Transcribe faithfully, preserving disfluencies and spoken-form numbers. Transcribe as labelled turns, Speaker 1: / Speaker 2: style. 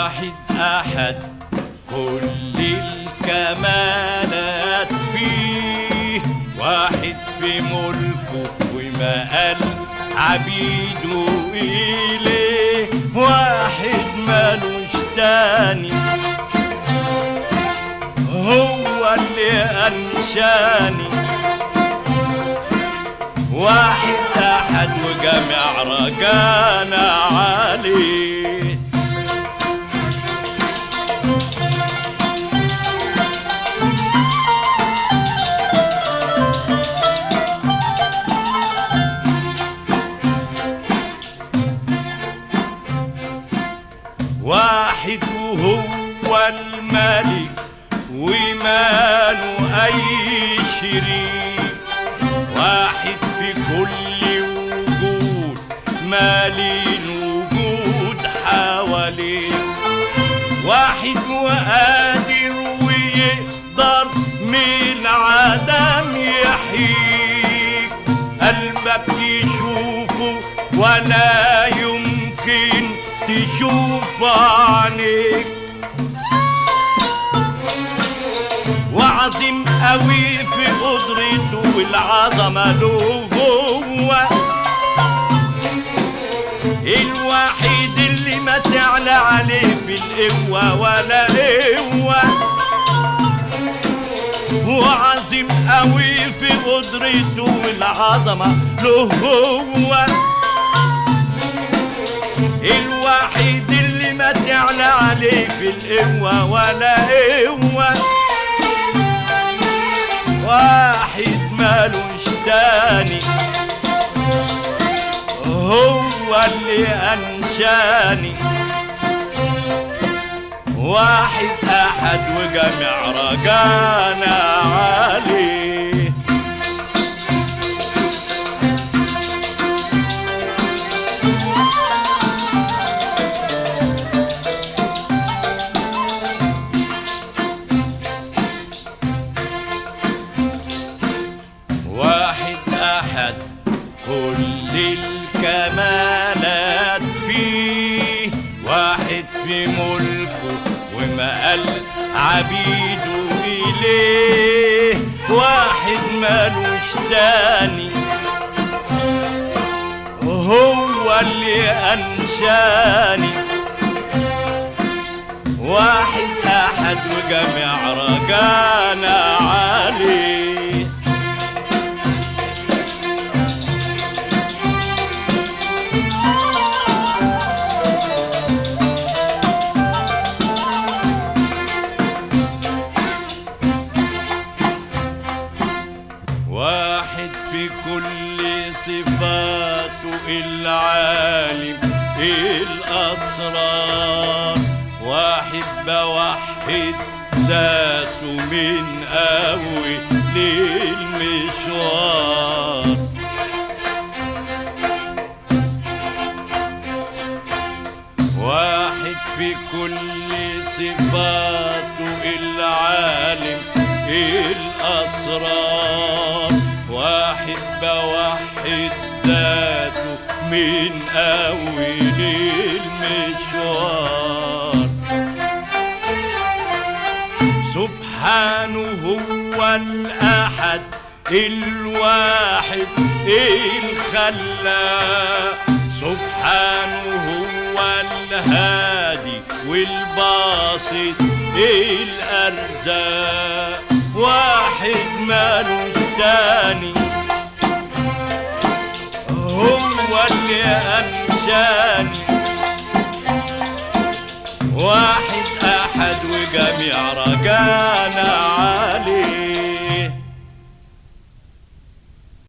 Speaker 1: واحد أحد كل الكمالات فيه، واحد في ملكه وما قال عبيده إليه، واحد مالوش تاني هو اللي أنشاني، واحد أحد وجميع رجانا عليه. واحد وهو الملك وماله أي شريك، واحد في كل وجود مالين وجود حواليه، واحد وقادر ويقدر من عدم يحييك، قلبك يشوفه ولا يمكن تشوف عينيك، وعظيم قوي في قدرته والعظمة له هو الوحيد اللي ما تعلى عليه بالقوة ولا قوة، وعظيم قوي في قدرته والعظمة له هو الوحيد اللي ما تعلى عليه بالقوة ولا قوة، واحد مالوش تاني هو اللي أنشاني، واحد أحد وجميع رجانا عليه. كل الكمالات فيه، واحد في ملكه وما قال عبيده إليه، واحد مالوش تاني هو اللي أنشاني، واحد أحد وجميع رجانا عليه. واحد في كل صفاته العالم الأسرار، واحد بوحد ذاته من أول للمشوار، واحد في كل صفاته العالم الأسرار، واحد بوحد ذاته من أول المشوار، سبحانه هو الأحد الواحد الخلاق، سبحانه هو الهادي والباسط الأرزاق، واحد مالوش تاني هو اللي أنشاني، واحد أحد وجميع رجاء